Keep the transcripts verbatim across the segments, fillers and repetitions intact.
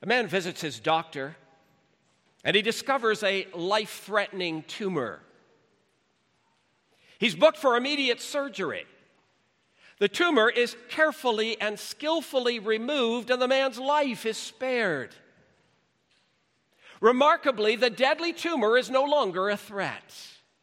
A man visits his doctor, and he discovers a life-threatening tumor. He's booked for immediate surgery. The tumor is carefully and skillfully removed, and the man's life is spared. Remarkably, the deadly tumor is no longer a threat.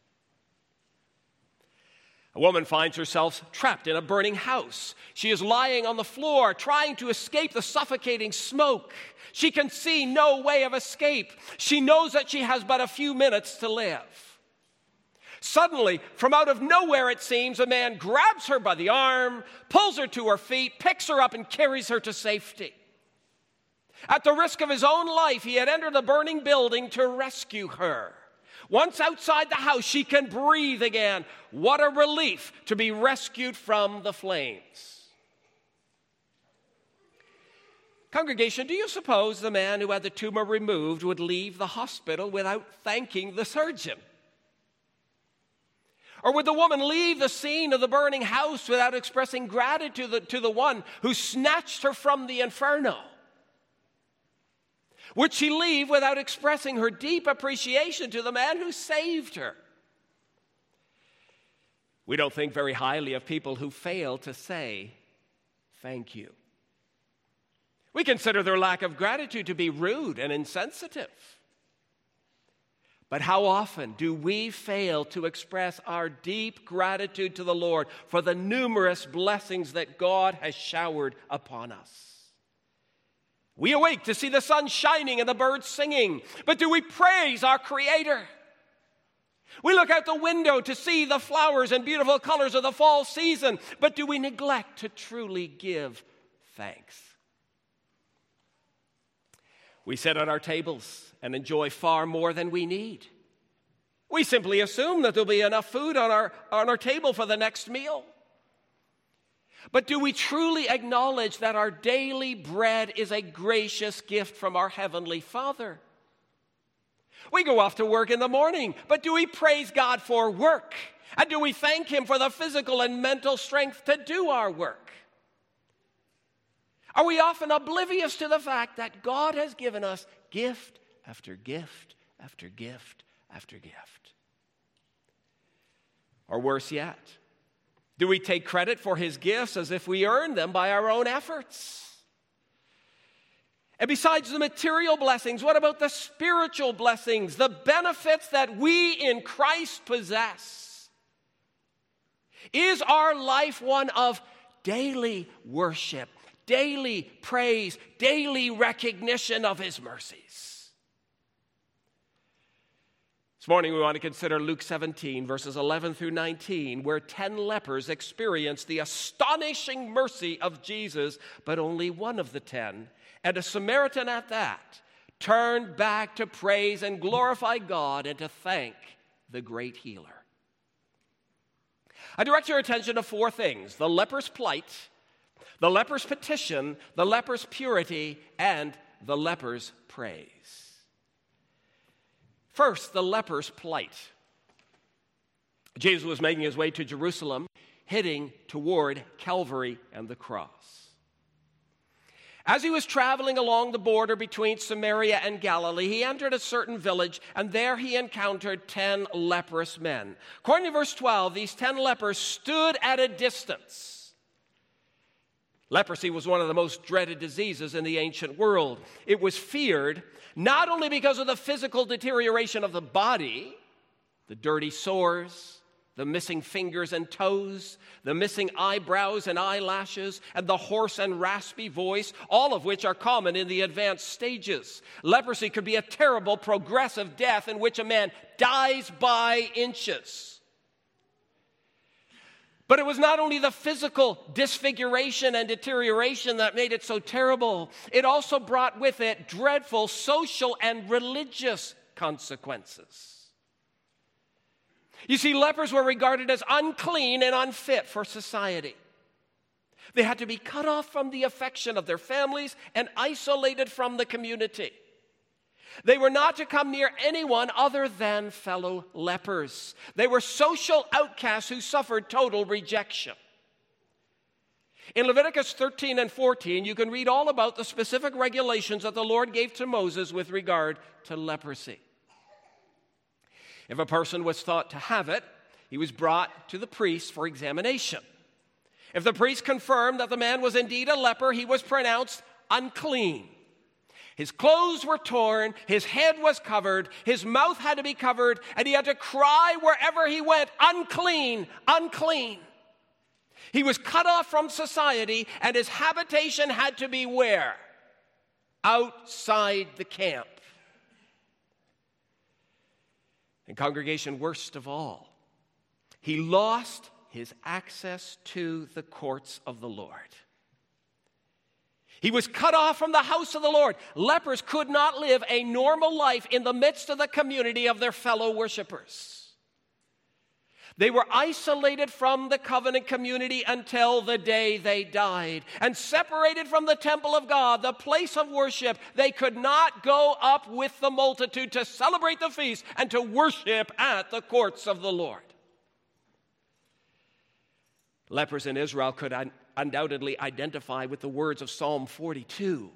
A woman finds herself trapped in a burning house. She is lying on the floor, trying to escape the suffocating smoke. She can see no way of escape. She knows that she has but a few minutes to live. Suddenly, from out of nowhere, it seems, a man grabs her by the arm, pulls her to her feet, picks her up, and carries her to safety. At the risk of his own life, he had entered the burning building to rescue her. Once outside the house, she can breathe again. What a relief to be rescued from the flames. Congregation, do you suppose the man who had the tumor removed would leave the hospital without thanking the surgeon? Or would the woman leave the scene of the burning house without expressing gratitude to the, to the one who snatched her from the inferno? Would she leave without expressing her deep appreciation to the man who saved her? We don't think very highly of people who fail to say thank you. We consider their lack of gratitude to be rude and insensitive. But how often do we fail to express our deep gratitude to the Lord for the numerous blessings that God has showered upon us? We awake to see the sun shining and the birds singing, but do we praise our Creator? We look out the window to see the flowers and beautiful colors of the fall season, but do we neglect to truly give thanks? We sit at our tables and enjoy far more than we need. We simply assume that there'll be enough food on our, on our table for the next meal. But do we truly acknowledge that our daily bread is a gracious gift from our Heavenly Father? We go off to work in the morning, but do we praise God for work? And do we thank Him for the physical and mental strength to do our work? Are we often oblivious to the fact that God has given us gift after gift after gift after gift? Or worse yet, do we take credit for His gifts as if we earned them by our own efforts? And besides the material blessings, what about the spiritual blessings, the benefits that we in Christ possess? Is our life one of daily worship, daily praise, daily recognition of His mercies? This morning we want to consider Luke seventeen, verses eleven through nineteen, where ten lepers experienced the astonishing mercy of Jesus, but only one of the ten, and a Samaritan at that, turned back to praise and glorify God and to thank the great healer. I direct your attention to four things: the leper's plight, the leper's petition, the leper's purity, and the leper's praise. First, the leper's plight. Jesus was making his way to Jerusalem, heading toward Calvary and the cross. As he was traveling along the border between Samaria and Galilee, he entered a certain village, and there he encountered ten leprous men. According to verse twelve, these ten lepers stood at a distance. Leprosy was one of the most dreaded diseases in the ancient world. It was feared not only because of the physical deterioration of the body, the dirty sores, the missing fingers and toes, the missing eyebrows and eyelashes, and the hoarse and raspy voice, all of which are common in the advanced stages. Leprosy could be a terrible progressive death in which a man dies by inches. But it was not only the physical disfiguration and deterioration that made it so terrible. It also brought with it dreadful social and religious consequences. You see, lepers were regarded as unclean and unfit for society. They had to be cut off from the affection of their families and isolated from the community. They were not to come near anyone other than fellow lepers. They were social outcasts who suffered total rejection. In Leviticus thirteen and fourteen, you can read all about the specific regulations that the Lord gave to Moses with regard to leprosy. If a person was thought to have it, he was brought to the priest for examination. If the priest confirmed that the man was indeed a leper, he was pronounced unclean. His clothes were torn, his head was covered, his mouth had to be covered, and he had to cry wherever he went, unclean, unclean. He was cut off from society, and his habitation had to be where? Outside the camp. And congregation, worst of all, he lost his access to the courts of the Lord. He was cut off from the house of the Lord. Lepers could not live a normal life in the midst of the community of their fellow worshipers. They were isolated from the covenant community until the day they died, and separated from the temple of God, the place of worship. They could not go up with the multitude to celebrate the feast and to worship at the courts of the Lord. Lepers in Israel could un- undoubtedly identify with the words of Psalm forty-two.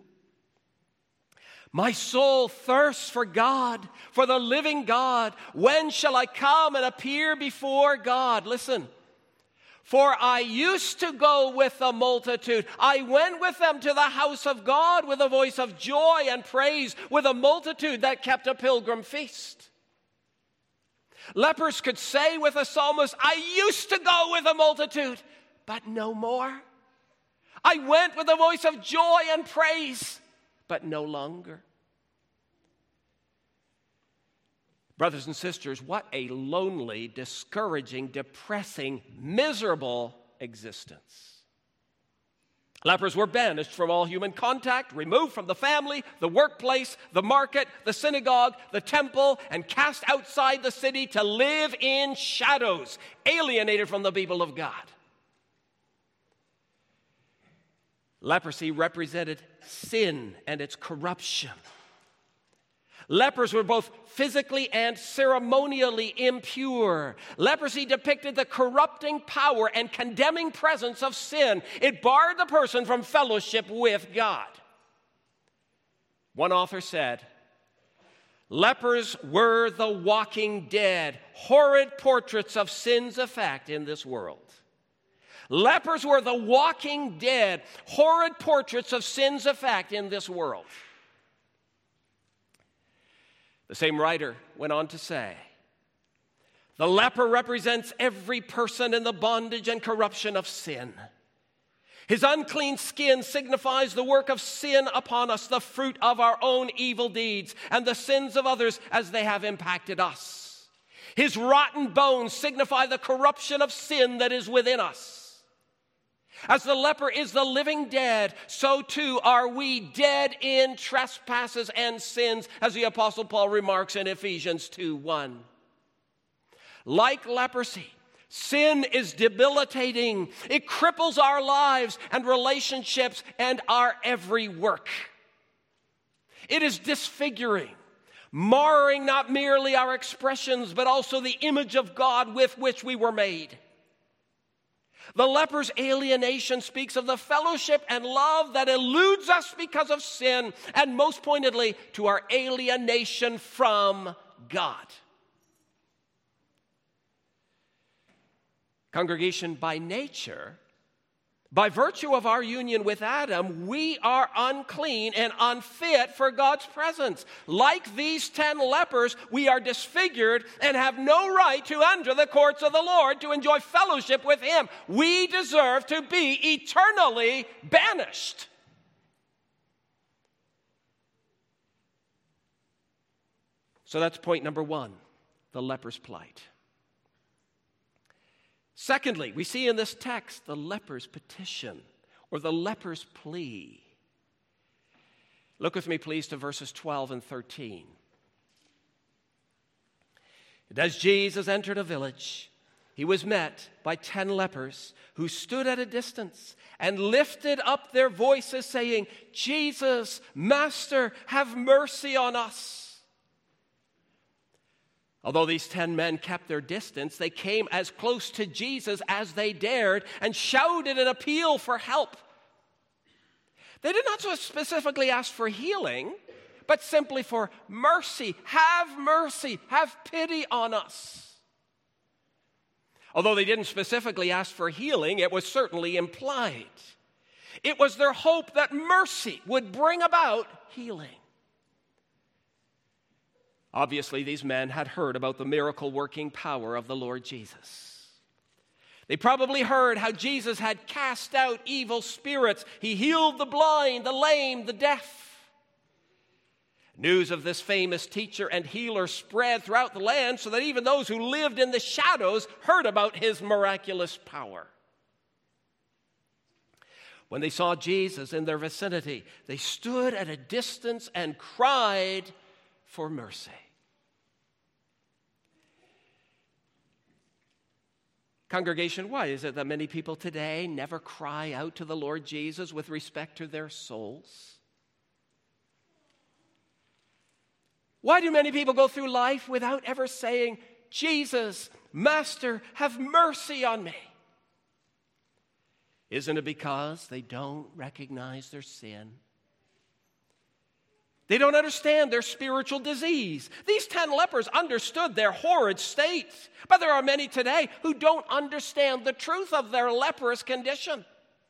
My soul thirsts for God, for the living God. When shall I come and appear before God? Listen. For I used to go with the multitude. I went with them to the house of God with a voice of joy and praise, with a multitude that kept a pilgrim feast. Lepers could say with the psalmist, I used to go with a multitude, but no more. I went with a voice of joy and praise, but no longer. Brothers and sisters, what a lonely, discouraging, depressing, miserable existence. Lepers were banished from all human contact, removed from the family, the workplace, the market, the synagogue, the temple, and cast outside the city to live in shadows, alienated from the people of God. Leprosy represented sin and its corruption. Lepers were both physically and ceremonially impure. Leprosy depicted the corrupting power and condemning presence of sin. It barred the person from fellowship with God. One author said, lepers were the walking dead, horrid portraits of sin's effect in this world. Lepers were the walking dead, horrid portraits of sin's effect in this world. The same writer went on to say, the leper represents every person in the bondage and corruption of sin. His unclean skin signifies the work of sin upon us, the fruit of our own evil deeds, and the sins of others as they have impacted us. His rotten bones signify the corruption of sin that is within us. As the leper is the living dead, so too are we dead in trespasses and sins, as the Apostle Paul remarks in Ephesians two one. Like leprosy, sin is debilitating. It cripples our lives and relationships and our every work. It is disfiguring, marring not merely our expressions, but also the image of God with which we were made. The leper's alienation speaks of the fellowship and love that eludes us because of sin, and most pointedly, to our alienation from God. Congregation, by nature, by virtue of our union with Adam, we are unclean and unfit for God's presence. Like these ten lepers, we are disfigured and have no right to enter the courts of the Lord to enjoy fellowship with Him. We deserve to be eternally banished. So that's point number one, the leper's plight. Secondly, we see in this text the leper's petition, or the leper's plea. Look with me, please, to verses twelve and thirteen. And as Jesus entered a village, he was met by ten lepers who stood at a distance and lifted up their voices, saying, Jesus, Master, have mercy on us. Although these ten men kept their distance, they came as close to Jesus as they dared and shouted an appeal for help. They did not so specifically ask for healing, but simply for mercy. Have mercy. Have pity on us. Although they didn't specifically ask for healing, it was certainly implied. It was their hope that mercy would bring about healing. Obviously, these men had heard about the miracle-working power of the Lord Jesus. They probably heard how Jesus had cast out evil spirits. He healed the blind, the lame, the deaf. News of this famous teacher and healer spread throughout the land so that even those who lived in the shadows heard about his miraculous power. When they saw Jesus in their vicinity, they stood at a distance and cried for mercy. Congregation, why is it that many people today never cry out to the Lord Jesus with respect to their souls? Why do many people go through life without ever saying, Jesus, Master, have mercy on me? Isn't it because they don't recognize their sin? They don't understand their spiritual disease. These ten lepers understood their horrid state, but there are many today who don't understand the truth of their leprous condition.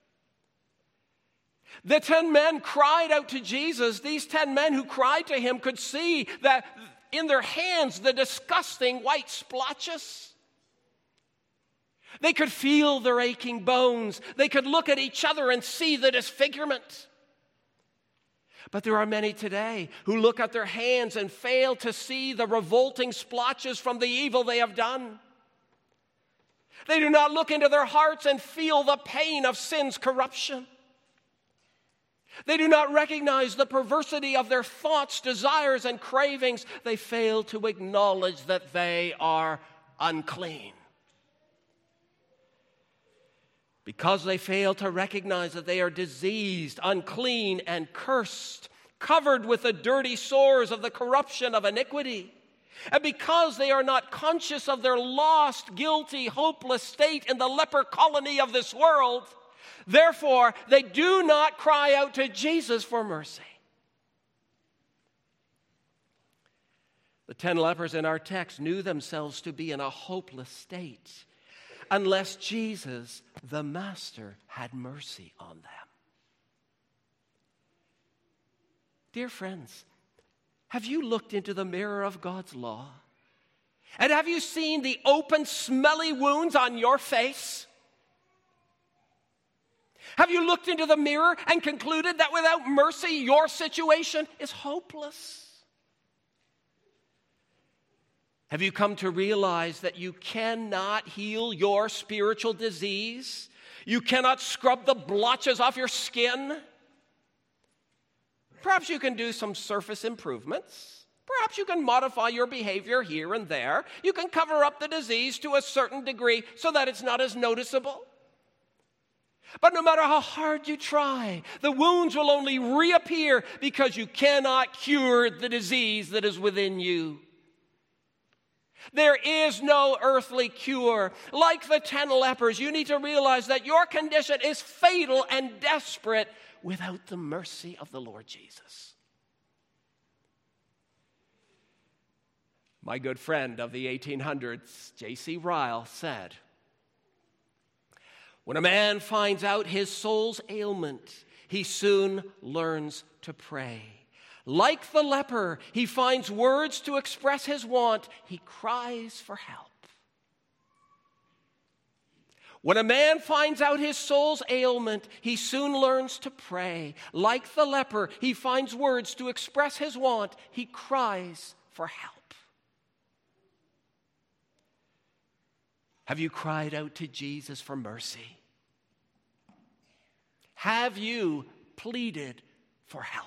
The ten men cried out to Jesus. These ten men who cried to him could see that in their hands the disgusting white splotches. They could feel their aching bones. They could look at each other and see the disfigurement. But there are many today who look at their hands and fail to see the revolting splotches from the evil they have done. They do not look into their hearts and feel the pain of sin's corruption. They do not recognize the perversity of their thoughts, desires, and cravings. They fail to acknowledge that they are unclean. Because they fail to recognize that they are diseased, unclean, and cursed, covered with the dirty sores of the corruption of iniquity. And because they are not conscious of their lost, guilty, hopeless state in the leper colony of this world, therefore, they do not cry out to Jesus for mercy. The ten lepers in our text knew themselves to be in a hopeless state unless Jesus, the Master, had mercy on them. Dear friends, have you looked into the mirror of God's law? And have you seen the open, smelly wounds on your face? Have you looked into the mirror and concluded that without mercy, your situation is hopeless? Have you come to realize that you cannot heal your spiritual disease? You cannot scrub the blotches off your skin? Perhaps you can do some surface improvements. Perhaps you can modify your behavior here and there. You can cover up the disease to a certain degree so that it's not as noticeable. But no matter how hard you try, the wounds will only reappear because you cannot cure the disease that is within you. There is no earthly cure. Like the ten lepers, you need to realize that your condition is fatal and desperate without the mercy of the Lord Jesus. My good friend of the eighteen hundreds, J C Ryle, said, "When a man finds out his soul's ailment, he soon learns to pray. Like the leper, he finds words to express his want. He cries for help." When a man finds out his soul's ailment, he soon learns to pray. Like the leper, he finds words to express his want. He cries for help. Have you cried out to Jesus for mercy? Have you pleaded for help?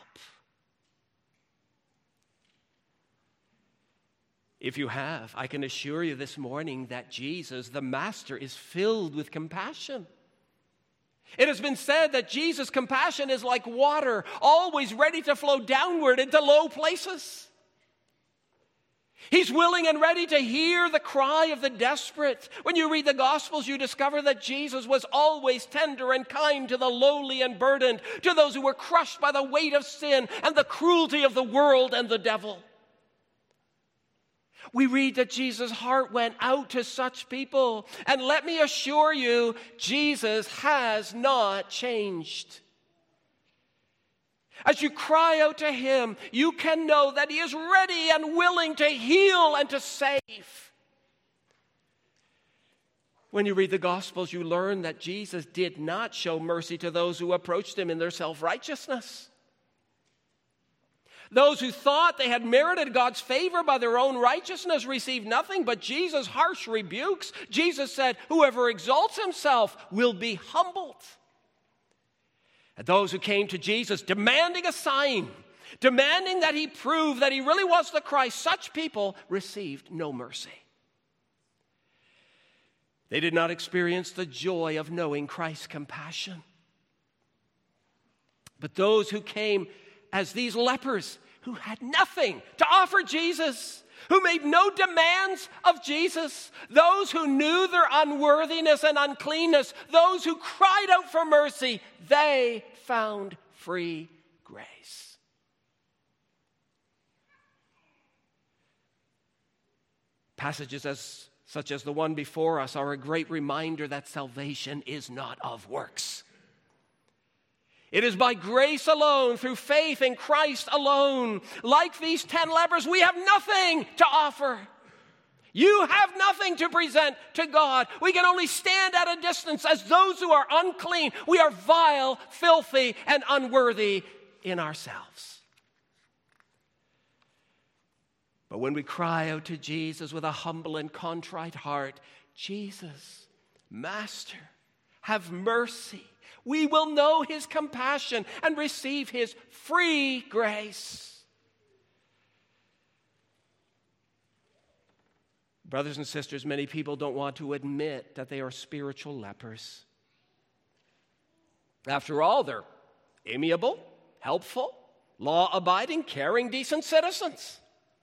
If you have, I can assure you this morning that Jesus, the Master, is filled with compassion. It has been said that Jesus' compassion is like water, always ready to flow downward into low places. He's willing and ready to hear the cry of the desperate. When you read the Gospels, you discover that Jesus was always tender and kind to the lowly and burdened, to those who were crushed by the weight of sin and the cruelty of the world and the devil. We read that Jesus' heart went out to such people. And let me assure you, Jesus has not changed. As you cry out to him, you can know that he is ready and willing to heal and to save. When you read the Gospels, you learn that Jesus did not show mercy to those who approached him in their self-righteousness. Those who thought they had merited God's favor by their own righteousness received nothing but Jesus' harsh rebukes. Jesus said, "Whoever exalts himself will be humbled." And those who came to Jesus demanding a sign, demanding that he prove that he really was the Christ, such people received no mercy. They did not experience the joy of knowing Christ's compassion. But those who came as these lepers who had nothing to offer Jesus, who made no demands of Jesus, those who knew their unworthiness and uncleanness, those who cried out for mercy, they found free grace. Passages as, such as the one before us are a great reminder that salvation is not of works. It is by grace alone, through faith in Christ alone. Like these ten lepers, we have nothing to offer. You have nothing to present to God. We can only stand at a distance as those who are unclean. We are vile, filthy, and unworthy in ourselves. But when we cry out to Jesus with a humble and contrite heart, "Jesus, Master, have mercy," we will know his compassion and receive his free grace. Brothers and sisters, many people don't want to admit that they are spiritual lepers. After all, they're amiable, helpful, law-abiding, caring, decent citizens.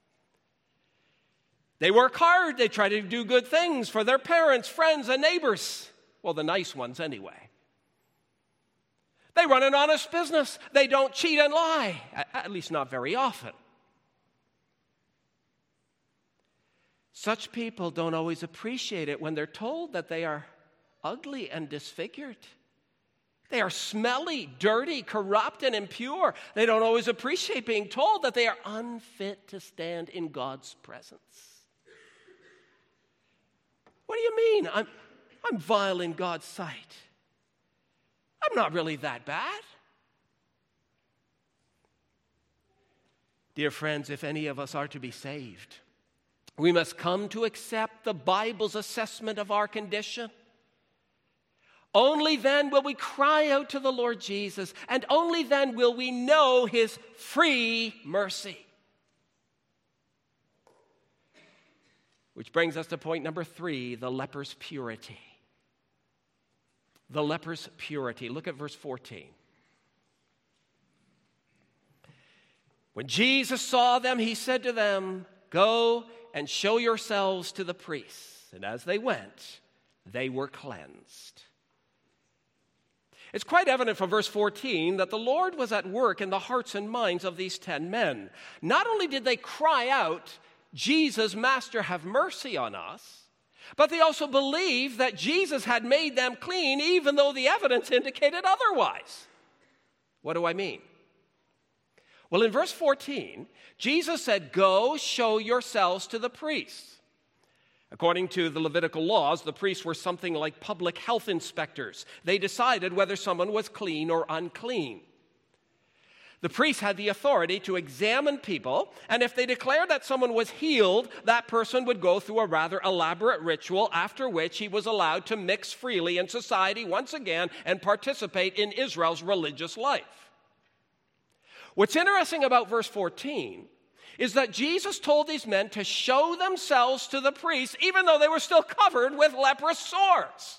They work hard. They try to do good things for their parents, friends, and neighbors. Well, the nice ones anyway. They run an honest business. They don't cheat and lie, at least not very often. Such people don't always appreciate it when they're told that they are ugly and disfigured. They are smelly, dirty, corrupt, and impure. They don't always appreciate being told that they are unfit to stand in God's presence. What do you mean? I'm, I'm vile in God's sight. I'm not really that bad. Dear friends, if any of us are to be saved, we must come to accept the Bible's assessment of our condition. Only then will we cry out to the Lord Jesus, and only then will we know his free mercy. Which brings us to point number three, the leper's purity. The leper's purity. Look at verse fourteen. When Jesus saw them, he said to them, "Go and show yourselves to the priests." And as they went, they were cleansed. It's quite evident from verse fourteen that the Lord was at work in the hearts and minds of these ten men. Not only did they cry out, "Jesus, Master, have mercy on us," but they also believed that Jesus had made them clean, even though the evidence indicated otherwise. What do I mean? Well, in verse fourteen, Jesus said, "Go show yourselves to the priests." According to the Levitical laws, the priests were something like public health inspectors. They decided whether someone was clean or unclean. The priests had the authority to examine people, and if they declared that someone was healed, that person would go through a rather elaborate ritual, after which he was allowed to mix freely in society once again and participate in Israel's religious life. What's interesting about verse fourteen is that Jesus told these men to show themselves to the priests, even though they were still covered with leprous sores.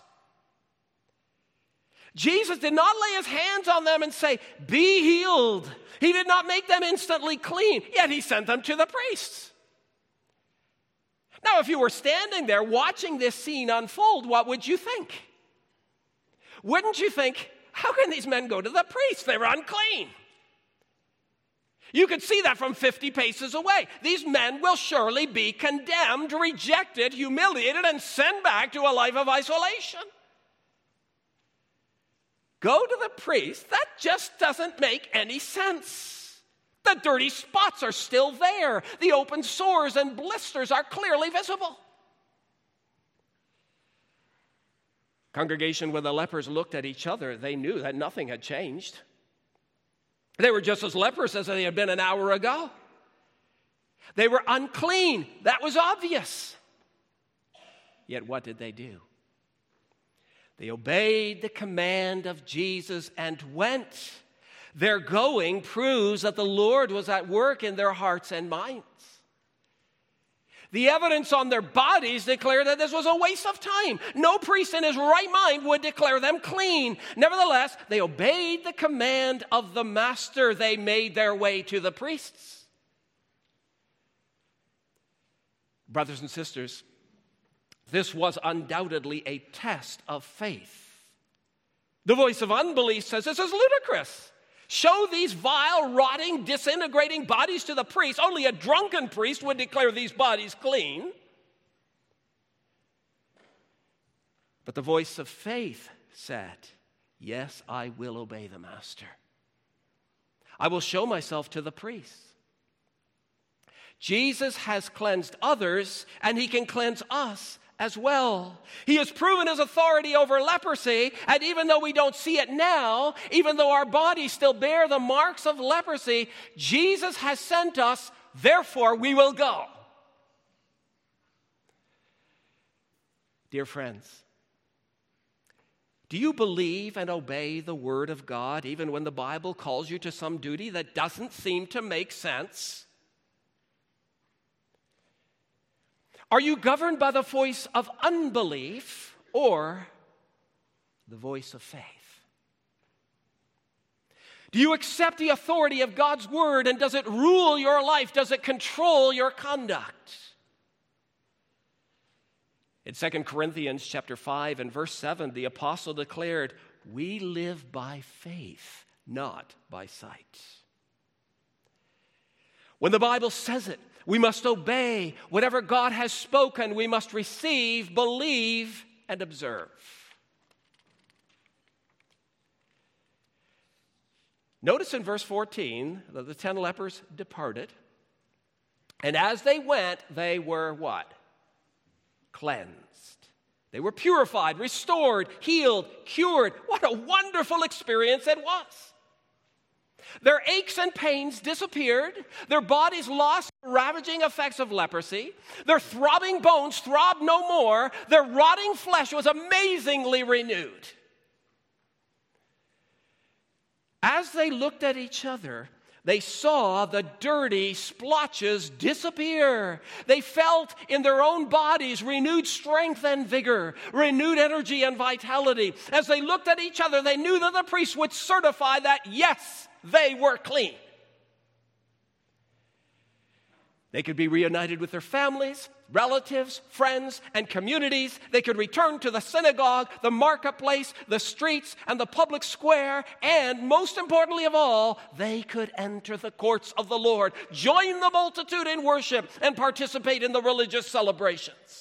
Jesus did not lay his hands on them and say, "Be healed." He did not make them instantly clean, yet he sent them to the priests. Now, if you were standing there watching this scene unfold, what would you think? Wouldn't you think, how can these men go to the priest? They're unclean. You could see that from fifty paces away. These men will surely be condemned, rejected, humiliated, and sent back to a life of isolation. Go to the priest? That just doesn't make any sense. The dirty spots are still there. The open sores and blisters are clearly visible. Congregation, when the lepers looked at each other, they knew that nothing had changed. They were just as leprous as they had been an hour ago. They were unclean. That was obvious. Yet what did they do? They obeyed the command of Jesus and went. Their going proves that the Lord was at work in their hearts and minds. The evidence on their bodies declared that this was a waste of time. No priest in his right mind would declare them clean. Nevertheless, they obeyed the command of the master. They made their way to the priests. Brothers and sisters, this was undoubtedly a test of faith. The voice of unbelief says this is ludicrous. Show these vile, rotting, disintegrating bodies to the priest. Only a drunken priest would declare these bodies clean. But the voice of faith said, yes, I will obey the master. I will show myself to the priest. Jesus has cleansed others, and he can cleanse us as well. He has proven his authority over leprosy, and even though we don't see it now, even though our bodies still bear the marks of leprosy, Jesus has sent us, therefore we will go. Dear friends, do you believe and obey the Word of God even when the Bible calls you to some duty that doesn't seem to make sense? Are you governed by the voice of unbelief or the voice of faith? Do you accept the authority of God's word, and does it rule your life? Does it control your conduct? In Second Corinthians chapter five and verse seven, the apostle declared, we live by faith, not by sight. When the Bible says it, we must obey. Whatever God has spoken, we must receive, believe, and observe. Notice in verse fourteen that the ten lepers departed, and as they went, they were what? Cleansed. They were purified, restored, healed, cured. What a wonderful experience it was. Their aches and pains disappeared. Their bodies lost the ravaging effects of leprosy. Their throbbing bones throbbed no more. Their rotting flesh was amazingly renewed. As they looked at each other, they saw the dirty splotches disappear. They felt in their own bodies renewed strength and vigor, renewed energy and vitality. As they looked at each other, they knew that the priest would certify that, yes, they were clean. They could be reunited with their families, relatives, friends, and communities. They could return to the synagogue, the marketplace, the streets, and the public square. And most importantly of all, they could enter the courts of the Lord, join the multitude in worship, and participate in the religious celebrations.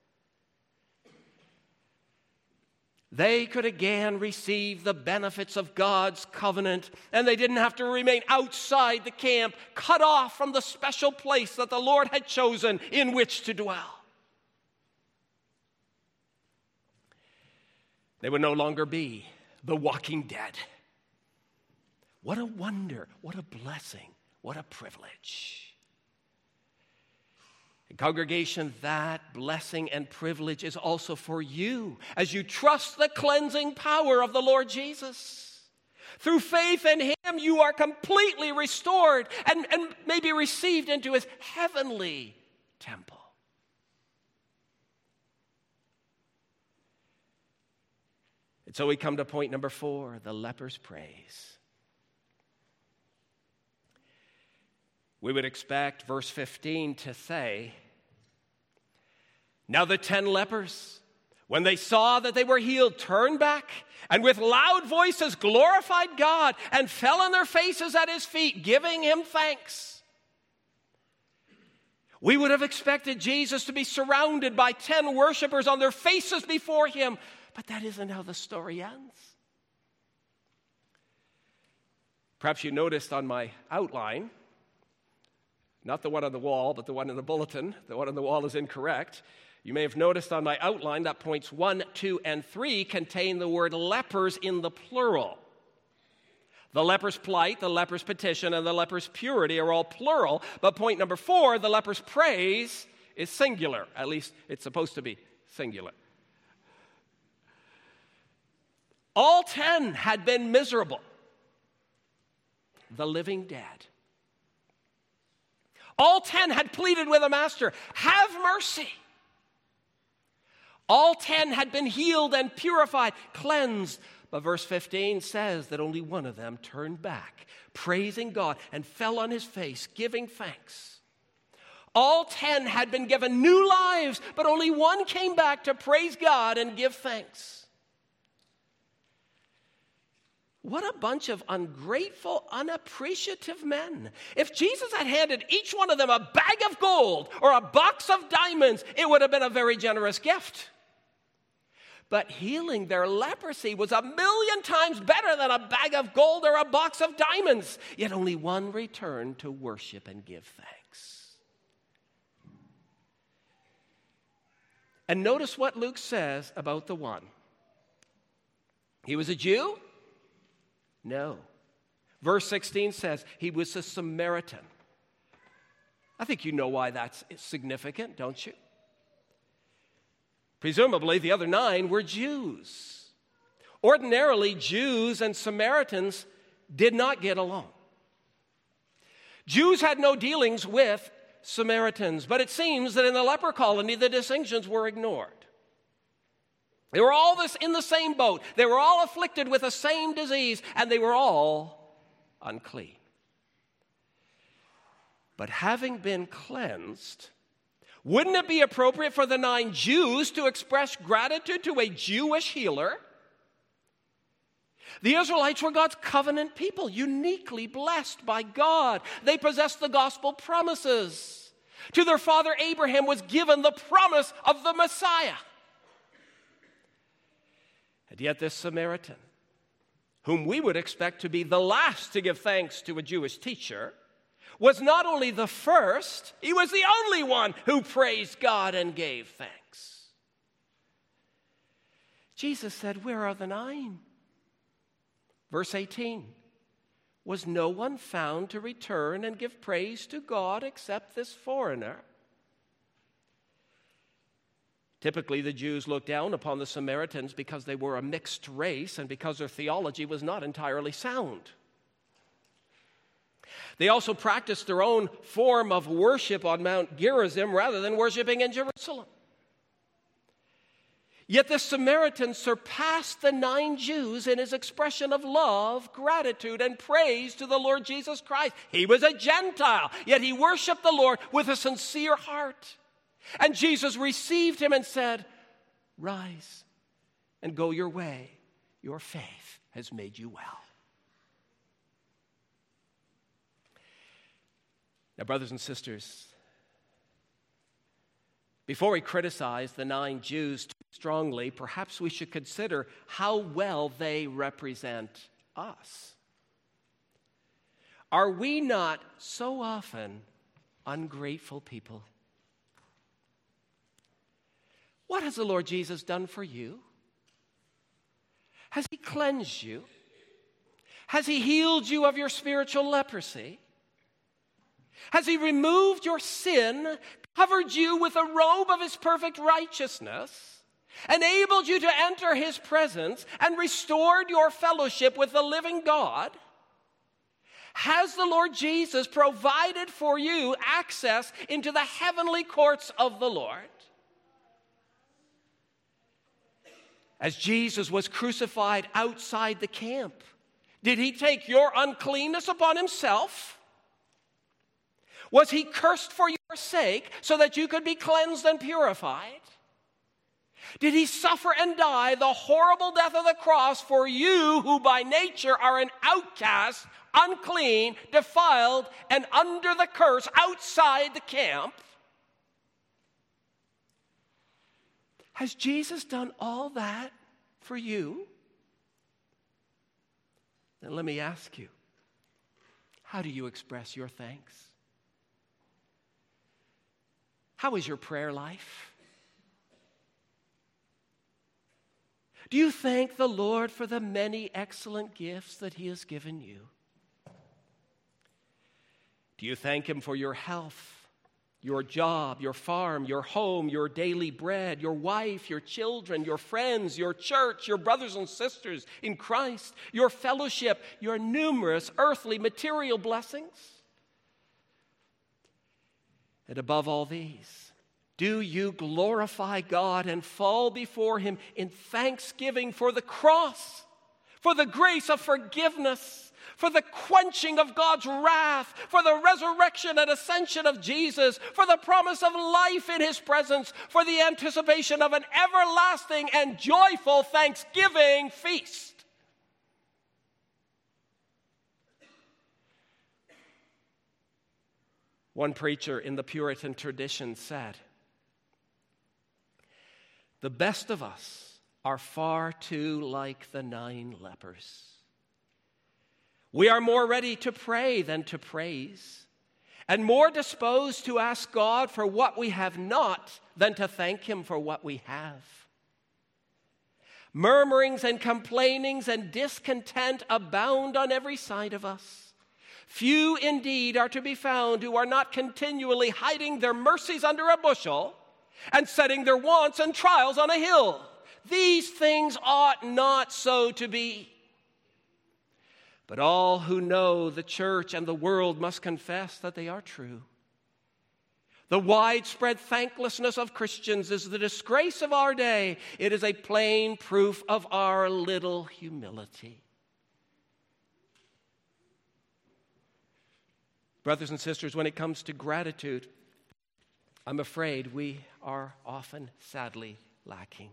They could again receive the benefits of God's covenant, and they didn't have to remain outside the camp, cut off from the special place that the Lord had chosen in which to dwell. They would no longer be the walking dead. What a wonder, what a blessing, what a privilege. Congregation, that blessing and privilege is also for you as you trust the cleansing power of the Lord Jesus. Through faith in him, you are completely restored and, and may be received into his heavenly temple. And so we come to point number four, the leper's praise. We would expect verse fifteen to say, Now the ten lepers, when they saw that they were healed, turned back and with loud voices glorified God and fell on their faces at his feet, giving him thanks. We would have expected Jesus to be surrounded by ten worshipers on their faces before him, but that isn't how the story ends. Perhaps you noticed on my outline, not the one on the wall, but the one in the bulletin. The one on the wall is incorrect. You may have noticed on my outline that points one, two, and three contain the word lepers in the plural. The leper's plight, the leper's petition, and the leper's purity are all plural. But point number four, the leper's praise, is singular. At least it's supposed to be singular. All ten had been miserable. The living dead. All ten had pleaded with the master, have mercy. All ten had been healed and purified, cleansed. But verse fifteen says that only one of them turned back, praising God, and fell on his face, giving thanks. All ten had been given new lives, but only one came back to praise God and give thanks. What a bunch of ungrateful, unappreciative men. If Jesus had handed each one of them a bag of gold or a box of diamonds, it would have been a very generous gift. But healing their leprosy was a million times better than a bag of gold or a box of diamonds. Yet only one returned to worship and give thanks. And notice what Luke says about the one. He was a Jew? No. Verse sixteen says he was a Samaritan. I think you know why that's significant, don't you? Presumably, the other nine were Jews. Ordinarily, Jews and Samaritans did not get along. Jews had no dealings with Samaritans, but it seems that in the leper colony, the distinctions were ignored. They were all this in the same boat. They were all afflicted with the same disease, and they were all unclean. But having been cleansed, wouldn't it be appropriate for the nine Jews to express gratitude to a Jewish healer? The Israelites were God's covenant people, uniquely blessed by God. They possessed the gospel promises. To their father Abraham was given the promise of the Messiah. And yet this Samaritan, whom we would expect to be the last to give thanks to a Jewish teacher, was not only the first, he was the only one who praised God and gave thanks. Jesus said, where are the nine? Verse eighteen, was no one found to return and give praise to God except this foreigner? Typically, the Jews looked down upon the Samaritans because they were a mixed race and because their theology was not entirely sound. They also practiced their own form of worship on Mount Gerizim rather than worshiping in Jerusalem. Yet the Samaritan surpassed the nine Jews in his expression of love, gratitude, and praise to the Lord Jesus Christ. He was a Gentile, yet he worshiped the Lord with a sincere heart. And Jesus received him and said, rise and go your way. Your faith has made you well. Now, brothers and sisters, before we criticize the nine Jews too strongly, perhaps we should consider how well they represent us. Are we not so often ungrateful people? What has the Lord Jesus done for you? Has he cleansed you? Has he healed you of your spiritual leprosy? Has he removed your sin, covered you with a robe of his perfect righteousness, enabled you to enter his presence, and restored your fellowship with the living God? Has the Lord Jesus provided for you access into the heavenly courts of the Lord? As Jesus was crucified outside the camp, did he take your uncleanness upon himself? Was he cursed for your sake so that you could be cleansed and purified? Did he suffer and die the horrible death of the cross for you who by nature are an outcast, unclean, defiled, and under the curse outside the camp? Has Jesus done all that for you? Then let me ask you, how do you express your thanks? How is your prayer life? Do you thank the Lord for the many excellent gifts that he has given you? Do you thank him for your health, your job, your farm, your home, your daily bread, your wife, your children, your friends, your church, your brothers and sisters in Christ, your fellowship, your numerous earthly material blessings? And above all these, do you glorify God and fall before him in thanksgiving for the cross, for the grace of forgiveness, for the quenching of God's wrath, for the resurrection and ascension of Jesus, for the promise of life in his presence, for the anticipation of an everlasting and joyful thanksgiving feast? One preacher in the Puritan tradition said, "The best of us are far too like the nine lepers. We are more ready to pray than to praise, and more disposed to ask God for what we have not than to thank him for what we have. Murmurings and complainings and discontent abound on every side of us. Few indeed are to be found who are not continually hiding their mercies under a bushel and setting their wants and trials on a hill. These things ought not so to be. But all who know the church and the world must confess that they are true. The widespread thanklessness of Christians is the disgrace of our day. It is a plain proof of our little humility." Brothers and sisters, when it comes to gratitude, I'm afraid we are often sadly lacking.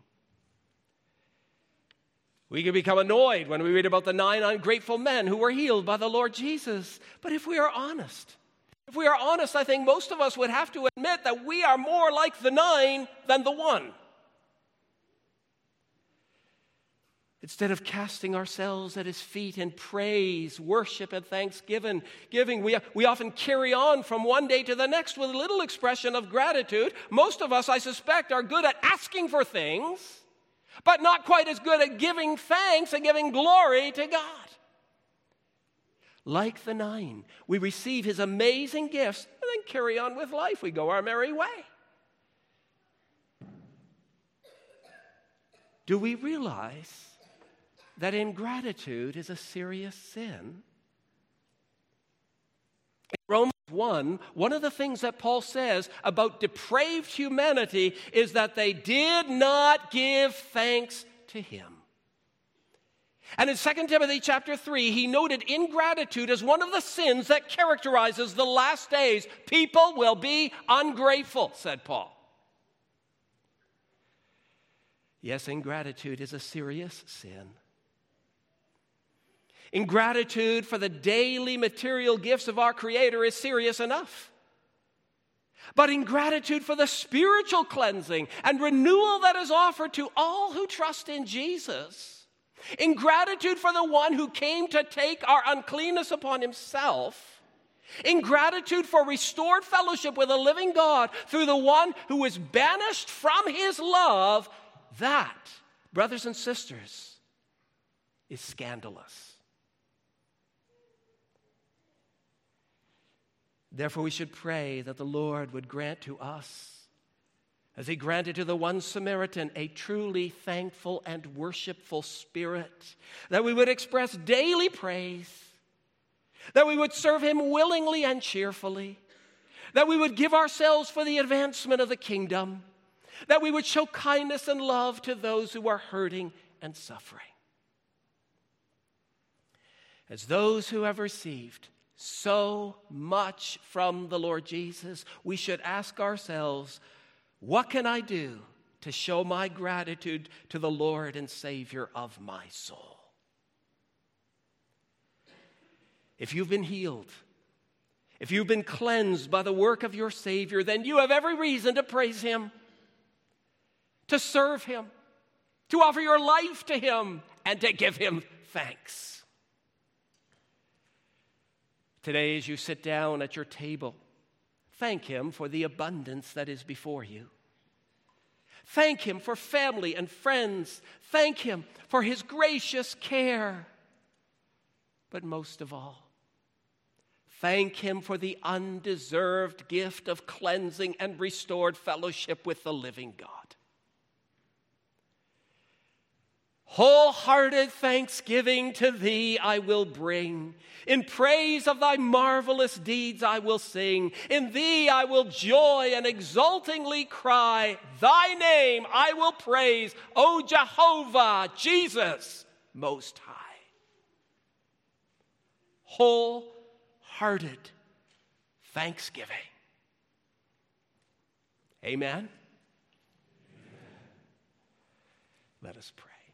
We can become annoyed when we read about the nine ungrateful men who were healed by the Lord Jesus. But if we are honest, if we are honest, I think most of us would have to admit that we are more like the nine than the one. Instead of casting ourselves at his feet in praise, worship, and thanksgiving, giving, we, we often carry on from one day to the next with a little expression of gratitude. Most of us, I suspect, are good at asking for things, but not quite as good at giving thanks and giving glory to God. Like the nine, we receive his amazing gifts and then carry on with life. We go our merry way. Do we realize that ingratitude is a serious sin? In Romans one, one of the things that Paul says about depraved humanity is that they did not give thanks to him. And in Second Timothy chapter three, he noted ingratitude as one of the sins that characterizes the last days. People will be ungrateful, said Paul. Yes, ingratitude is a serious sin. Ingratitude for the daily material gifts of our Creator is serious enough. But ingratitude for the spiritual cleansing and renewal that is offered to all who trust in Jesus, ingratitude for the one who came to take our uncleanness upon himself, ingratitude for restored fellowship with a living God through the one who was banished from his love, that, brothers and sisters, is scandalous. Therefore, we should pray that the Lord would grant to us, as he granted to the one Samaritan, a truly thankful and worshipful spirit, that we would express daily praise, that we would serve him willingly and cheerfully, that we would give ourselves for the advancement of the kingdom, that we would show kindness and love to those who are hurting and suffering. As those who have received so much from the Lord Jesus, we should ask ourselves, what can I do to show my gratitude to the Lord and Savior of my soul. If you've been healed, if you've been cleansed by the work of your Savior, then you have every reason to praise Him, to serve Him, to offer your life to Him, and to give Him thanks. Today, as you sit down at your table, thank Him for the abundance that is before you. Thank Him for family and friends. Thank Him for His gracious care. But most of all, thank Him for the undeserved gift of cleansing and restored fellowship with the living God. Wholehearted thanksgiving to Thee I will bring. In praise of Thy marvelous deeds I will sing. In Thee I will joy and exultingly cry. Thy name I will praise, O Jehovah, Jesus, Most High. Wholehearted thanksgiving. Amen? Amen. Let us pray.